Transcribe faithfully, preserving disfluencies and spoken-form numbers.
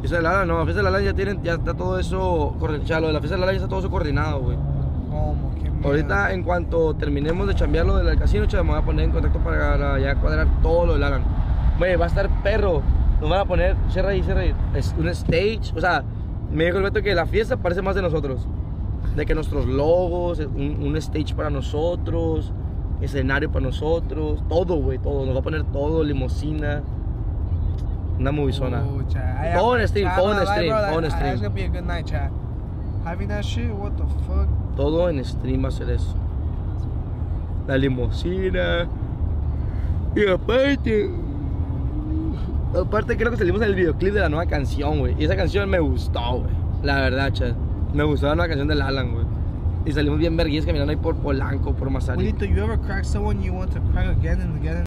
Fiesta del Alan, no, la fiesta del Alan ya tienen, ya está todo eso, ya lo de la fiesta del Alan ya está todo eso coordinado, güey. ¿Cómo? ¿Qué mierda? Ahorita, en cuanto terminemos de chambear lo del casino, chaval, me voy a poner en contacto para ya cuadrar todo lo del Alan. Güey, va a estar perro. Nos van a poner, cierra ahí, cierra ahí, es un stage. O sea, me dijo el Beto que la fiesta parece más de nosotros. De que nuestros logos, un, un stage para nosotros, escenario para nosotros, todo, güey, todo. Nos va a poner todo, limusina. Una moviezona. Oh, Chad. Todo en stream, Chad, todo I'm en not stream, like, bro, todo en that- stream. That's gonna be a good night, Chad. Having that shit, what the fuck? Todo en stream va a ser eso. La limusina. Y aparte, aparte creo que salimos en el videoclip de la nueva canción, güey. Y esa canción me gustó, güey. La verdad, Chad. Me gustó la nueva canción del Alan, güey. Y salimos bien verguillas caminando ahí por Polanco, por Mazarik. Juanito, you ever crack someone you want to crack again and again?